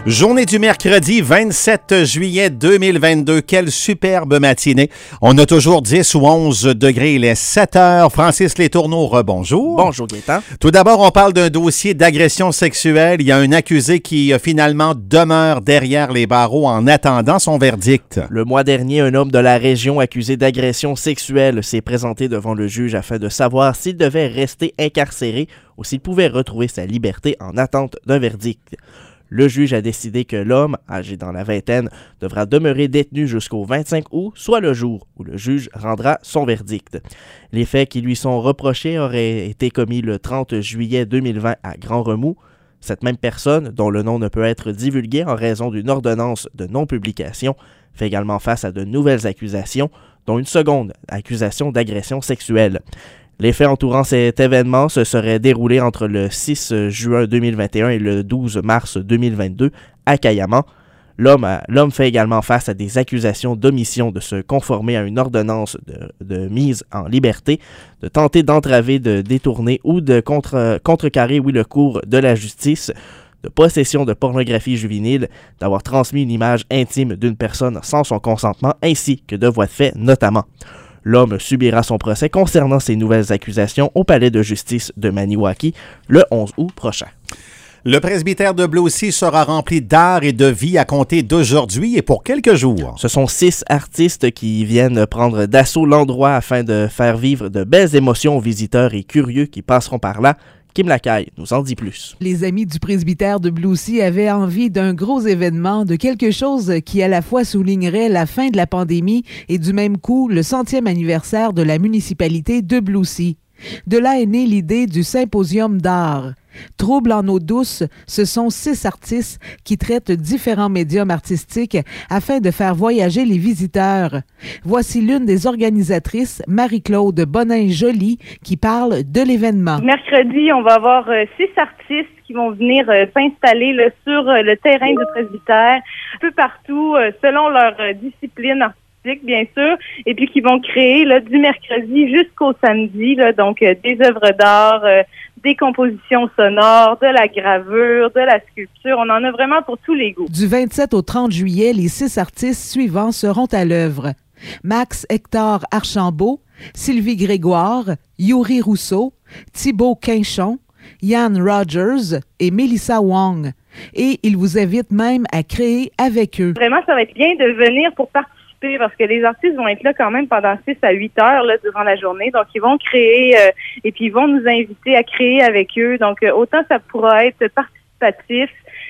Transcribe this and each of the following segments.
Journée du mercredi 27 juillet 2022. Quelle superbe matinée. On a toujours 10 ou 11 degrés. Il est 7 heures. Francis Letourneau, rebonjour. Bonjour Gaétan. Tout d'abord, on parle d'un dossier d'agression sexuelle. Il y a un accusé qui finalement demeure derrière les barreaux en attendant son verdict. Le mois dernier, un homme de la région accusé d'agression sexuelle s'est présenté devant le juge afin de savoir s'il devait rester incarcéré ou s'il pouvait retrouver sa liberté en attente d'un verdict. Le juge a décidé que l'homme, âgé dans la vingtaine, devra demeurer détenu jusqu'au 25 août, soit le jour où le juge rendra son verdict. Les faits qui lui sont reprochés auraient été commis le 30 juillet 2020 à Grand-Remous. Cette même personne, dont le nom ne peut être divulgué en raison d'une ordonnance de non-publication, fait également face à de nouvelles accusations, dont une seconde accusation d'agression sexuelle. Les faits entourant cet événement se seraient déroulés entre le 6 juin 2021 et le 12 mars 2022 à Cayamant. L'homme fait également face à des accusations d'omission de se conformer à une ordonnance de mise en liberté, de tenter d'entraver, de détourner ou de contrecarrer le cours de la justice, de possession de pornographie juvénile, d'avoir transmis une image intime d'une personne sans son consentement, ainsi que de voies de fait notamment. L'homme subira son procès concernant ces nouvelles accusations au palais de justice de Maniwaki le 11 août prochain. Le presbytère de Blaucy sera rempli d'art et de vie à compter d'aujourd'hui et pour quelques jours. Ce sont 6 artistes qui viennent prendre d'assaut l'endroit afin de faire vivre de belles émotions aux visiteurs et curieux qui passeront par là. Kim Lacaille nous en dit plus. Les amis du presbytère de Blaucy avaient envie d'un gros événement, de quelque chose qui à la fois soulignerait la fin de la pandémie et du même coup le 100e anniversaire de la municipalité de Blaucy. De là est née l'idée du symposium d'art. Trouble en eau douce, ce sont 6 artistes qui traitent différents médiums artistiques afin de faire voyager les visiteurs. Voici l'une des organisatrices, Marie-Claude Bonin-Joly, qui parle de l'événement. Mercredi, on va avoir 6 artistes qui vont venir s'installer là, sur le terrain du presbytère, un peu partout, selon leur discipline artistique, bien sûr, et puis qui vont créer là, du mercredi jusqu'au samedi, là, donc des œuvres d'art, des compositions sonores, de la gravure, de la sculpture. On en a vraiment pour tous les goûts. Du 27 au 30 juillet, les 6 artistes suivants seront à l'œuvre. Max Hector Archambault, Sylvie Grégoire, Yuri Rousseau, Thibaut Quinchon, Yann Rogers et Mélissa Wong. Et ils vous invitent même à créer avec eux. Vraiment, ça va être bien de venir pour participer parce que les artistes vont être là quand même pendant 6 à 8 heures là, durant la journée. Donc, ils vont créer et puis ils vont nous inviter à créer avec eux. Donc, autant ça pourra être participatif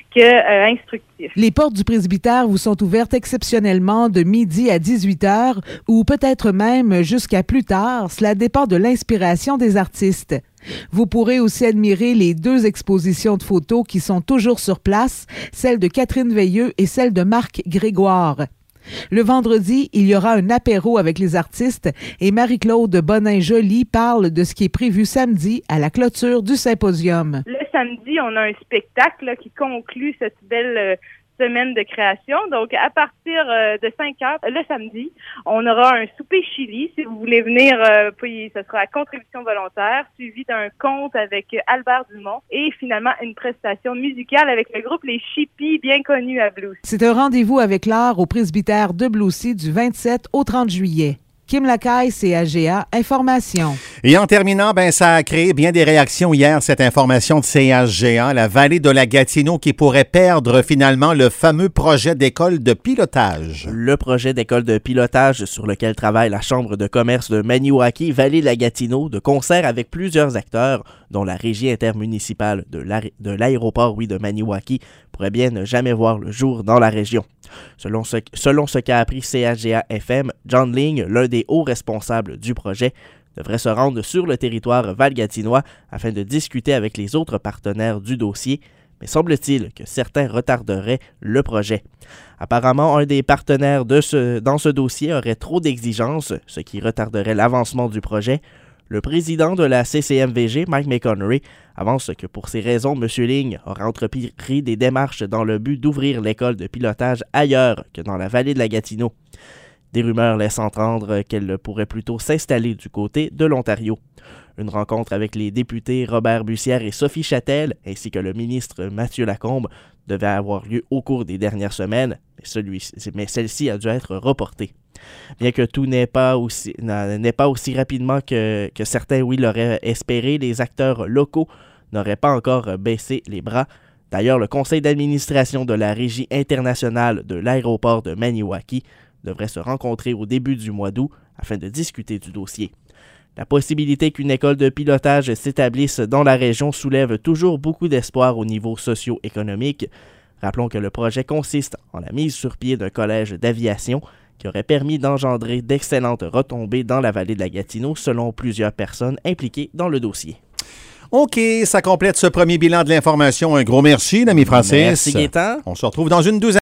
que instructif. Les portes du presbytère vous sont ouvertes exceptionnellement de midi à 18h ou peut-être même jusqu'à plus tard. Cela dépend de l'inspiration des artistes. Vous pourrez aussi admirer les 2 expositions de photos qui sont toujours sur place, celle de Catherine Veilleux et celle de Marc Grégoire. Le vendredi, il y aura un apéro avec les artistes et Marie-Claude Bonin-Joly parle de ce qui est prévu samedi à la clôture du symposium. Le samedi, on a un spectacle là, qui conclut cette belle semaine de création. Donc, à partir de 5 heures, le samedi, on aura un souper chili. Si vous voulez venir, puis ce sera à contribution volontaire, suivi d'un conte avec Albert Dumont et finalement une prestation musicale avec le groupe Les Chippies, bien connu à Blaucy. C'est un rendez-vous avec l'art au presbytère de Blaucy du 27 au 30 juillet. Kim Lacaille, CHGA Information. Et en terminant, ça a créé bien des réactions hier, cette information de CHGA, la vallée de la Gatineau qui pourrait perdre finalement le fameux projet d'école de pilotage. Le projet d'école de pilotage sur lequel travaille la Chambre de commerce de Maniwaki, vallée de la Gatineau, de concert avec plusieurs acteurs, dont la régie intermunicipale de l'aéroport de Maniwaki, pourrait bien ne jamais voir le jour dans la région. Selon ce qu'a appris CHGA-FM, John Ling, l'un des hauts responsables du projet, devrait se rendre sur le territoire valgatinois afin de discuter avec les autres partenaires du dossier, mais semble-t-il que certains retarderaient le projet. Apparemment, un des partenaires dans ce dossier aurait trop d'exigences, ce qui retarderait l'avancement du projet. Le président de la CCMVG, Mike McConnery, avance que pour ces raisons, M. Ling aura entrepris des démarches dans le but d'ouvrir l'école de pilotage ailleurs que dans la vallée de la Gatineau. Des rumeurs laissent entendre qu'elle pourrait plutôt s'installer du côté de l'Ontario. Une rencontre avec les députés Robert Bussière et Sophie Châtel, ainsi que le ministre Mathieu Lacombe, devait avoir lieu au cours des dernières semaines, mais celle-ci a dû être reportée. Bien que tout n'est pas aussi rapidement que certains l'auraient espéré, les acteurs locaux n'auraient pas encore baissé les bras. D'ailleurs, le conseil d'administration de la Régie internationale de l'aéroport de Maniwaki devrait se rencontrer au début du mois d'août afin de discuter du dossier. La possibilité qu'une école de pilotage s'établisse dans la région soulève toujours beaucoup d'espoir au niveau socio-économique. Rappelons que le projet consiste en la mise sur pied d'un collège d'aviation qui aurait permis d'engendrer d'excellentes retombées dans la vallée de la Gatineau selon plusieurs personnes impliquées dans le dossier. OK, ça complète ce premier bilan de l'information. Un gros merci, l'ami Francis. Merci, Gaétan. On se retrouve dans une douzaine.